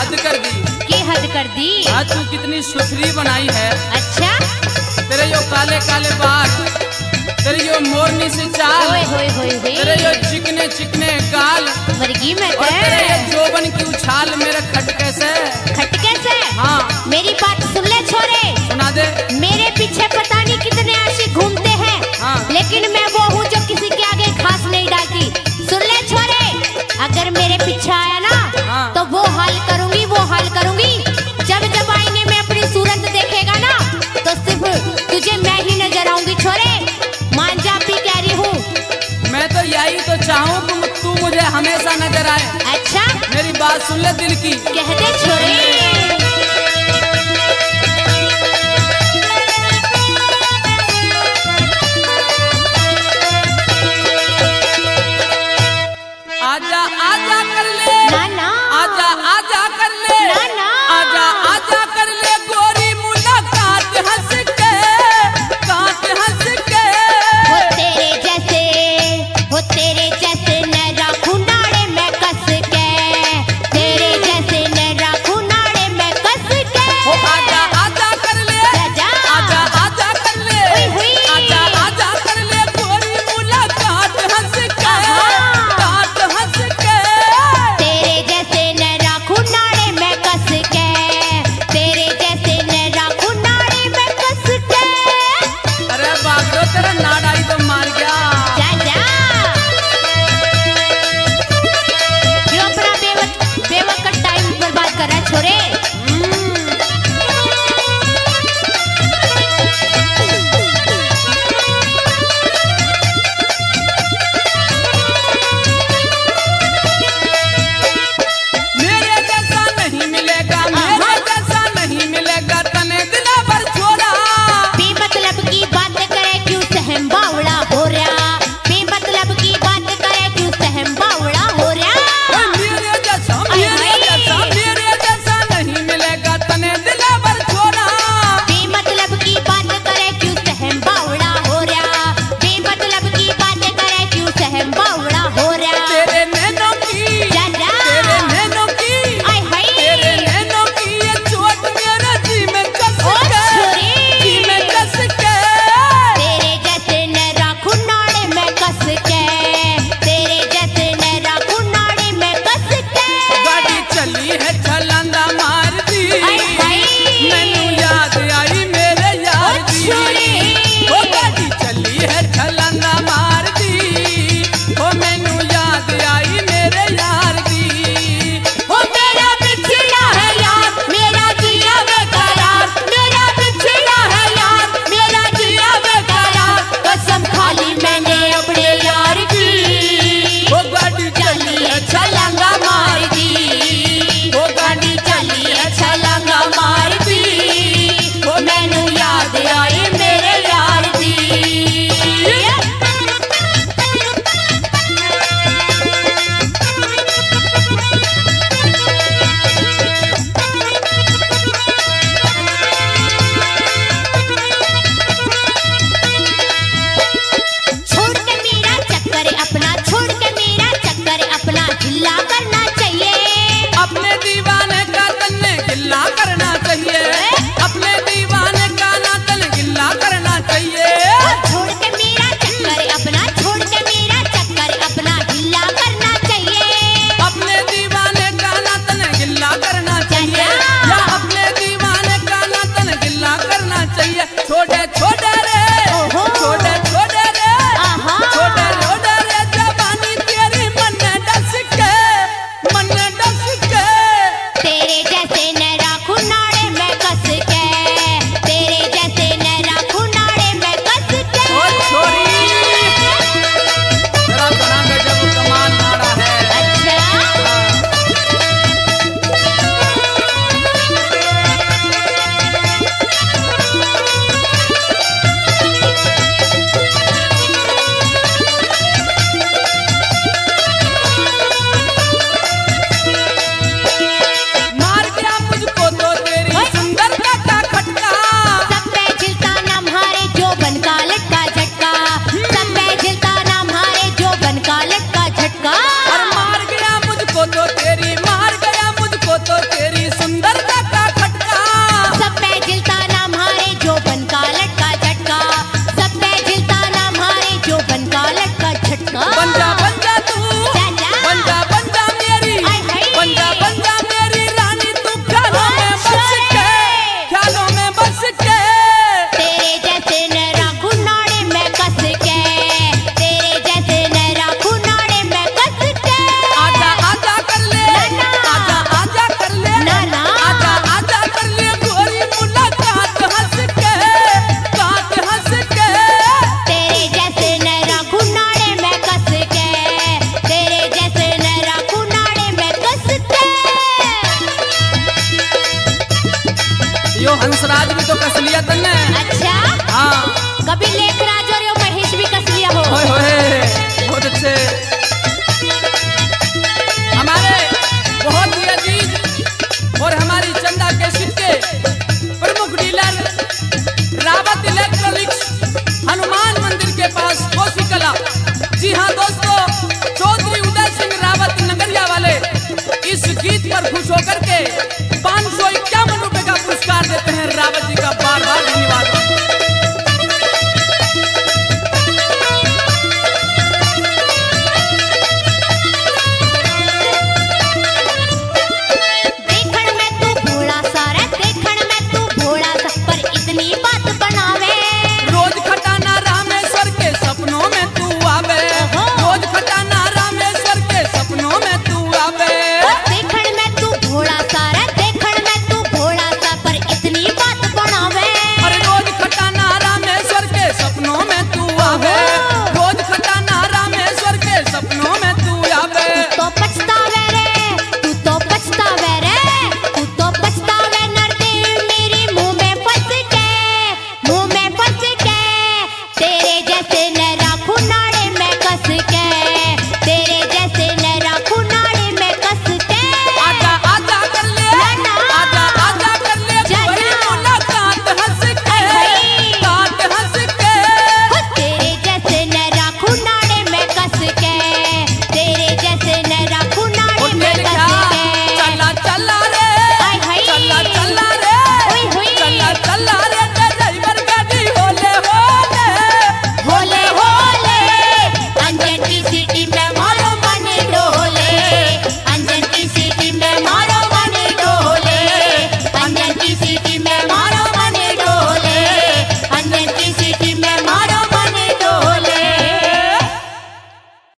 हद कर दी। की हद कर दी? आज तू कितनी सुथरी बनाई है। अच्छा, तेरे यो काले काले बाल, तेरी यो मोरनी से चाल, ओए होए होए होए, तेरे यो चिकने चिकने गाल, वर्गी में और तेरे ये जोबन की उछाल मेरे खटके से। खटके से? हाँ। मेरी बात सुन ले छोरे, सुना दे। मेरे पीछे पता नहीं कितने आशिक घूमते हैं, हाँ। लेकिन मैं वो हूँ जो किसी के आगे घास नहीं डालती। सुन ले छोरे, अगर मेरे पीछे आया ना, हाँ। तो वो हाल करूंगी, वो हाल करूंगी। जब जब आईने में अपनी सूरत देखेगा ना, तो सिर्फ तुझे मैं ही नजर आऊंगी छोरे। मान जा, भी कह रही हूँ। मैं तो यही तो चाहूँ कि तू मुझे हमेशा नजर आए। अच्छा, मेरी बात सुन ले दिल की। कह दे छोरे। आजा आजा कर ले, ना ना, आजा आजा कर ले, ना ना, आजा आजा कर ले गोरी मुलाकात हंस के, काट हंस के। हो तेरे जैसे, हो तेरे जैसे न राखूं नाड़े में कस के, तेरे जैसे न राखूं नाड़े में कस के। हो आजा आजा कर ले, आजा, आजा आजा कर ले, हुई हुई, आजा आजा कर ले गोरी मुलाकात हंस के, काट हंस के। तेरे जैसे न राखूं नाड़े में कस के, तेरे जैसे न राखूं नाड़े में कस के। अरे बाप रे, तेरा नाड़ आई तो मार गया। जा जा, क्यों अपना बेवकूफ टाइम बर्बाद कर रहा है छोरे? मेरे जैसा नहीं मिलेगा, मेरे जैसा नहीं मिलेगा तने दिला भर छोड़ा। बेमतलब की बात करे क्यों सहम बावड़ा हो रहा, बेमतलब की बात करे क्यों सहम बावड़ा हो रहा। मेरे जैसा, मेरे जैसा, मेरे जैसा नहीं मिलेगा तने दिला भर छोड़ा। बेमतलब की बात करे क्यों सहम बावड़ा हो रहा, बेमतलब की बात करे क्यों सहम बावड़ा हो रहा। तेरे नैनों की, जा जा, तेरे नैनों की, आय हाय, तेरे नैनों की ये चोट मेरे जी में कस ओ के, छोरी, जी में कस के। तेरे जैसे न राखूं नाड़े में कस के, तेरे जैसे न राखूं नाड़े में कस के। गाड़ी चली है छलांगा मार दी, आय हाय, मैनू याद आई मेरे यार ओ दी। छोरी, ओ गाड़ी चली है छलांगा मार दी, ओ मैनू याद आई मेरे यार दी। ओ मेरा बिछड़ा है यार, मेरा जिया बेकरार, मेरा बिछड़ा है यार, मेरा जिया बेकरार। कसम खा ली मैंने अपने यार की, ओ गाड़ी चली है छलांगा मार दी, ओ गाड़ी चली है छलांगा मार दी, ओ मैनू याद आई मेरे यार दी। छोड़ के मेरा चक्कर अपना, छोड़ के मेरा चक्कर अपना, ढिल्ला करना चाहिए। अपने दीवाने का तन्ने गिल्ला करना चाहिए, अपने दीवाने का ना तन गिल्ला करना चाहिए। छोड़ के मेरा चक्कर अपना, छोड़ के मेरा चक्कर अपना, ढिल्ला करना चाहिए। अपने दीवाने का ना तन गिल्ला करना चाहिए, या अपने दीवाने का ना तन गिल्ला करना चाहिए। छोटे छोटे रे, ओहो, छोटे छोटे रे, आहा, छोटे छोटे रे जवानी तेरी मन डस के, मन डस के। तेरे जैसे न राखूं नाड़े में कस के, तेरे जैसे न राखूं नाड़े में कस के। ओ छोरी, तेरा बड़ा गजब कमाल नाड़ा है। अच्छा, मार गया मुझको तो तेरी सुंदरता का खटका। सब पे झिलता नाम हारे जो बन का लटका झटका, सब पे झिलता नाम हारे जो बन का लटका झटका। और मार गया मुझको तो तेरी, मार गया मुझको तो तेरी तू चाचा। बन जा मेरी हाय हाय। बन जा मेरी रानी तू ख्यालों में बस के ख्यालों में बस के तेरे जैसे नैरा खुनाड़े में कस के तेरे जैसे नैरा खुनाड़े में कस के आजा आजा कर ले ना, ना। आजा आजा कर ले ना, ना। आजा आजा कर ले गोरी मुलाकात हंस के बात हंस के तेरे जैसे नैरा खुनाड़े में कस के तेरे जैसे नैरा खुनाड़े में कस के यो हंसराज भी तो कस लिया तन्ने अच्छा हाँ कभी लेकर